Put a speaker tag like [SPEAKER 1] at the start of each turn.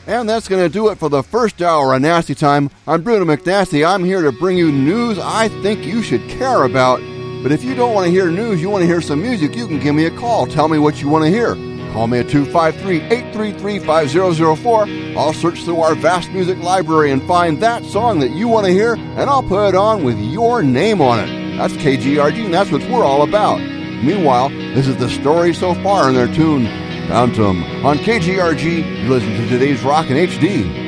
[SPEAKER 1] And that's going to do it for the first hour of Nasty Time. I'm Bruno McNasty. I'm here to bring you news I think you should care about. But if you don't want to hear news, you want to hear some music, you can give me a call. Tell me what you want to hear. Call me at 253-833-5004. I'll search through our vast music library and find that song that you want to hear, and I'll put it on with your name on it. That's KGRG, and that's what we're all about. Meanwhile, this is the story so far in their tune, Phantom. On KGRG, you listen to today's Rock in HD.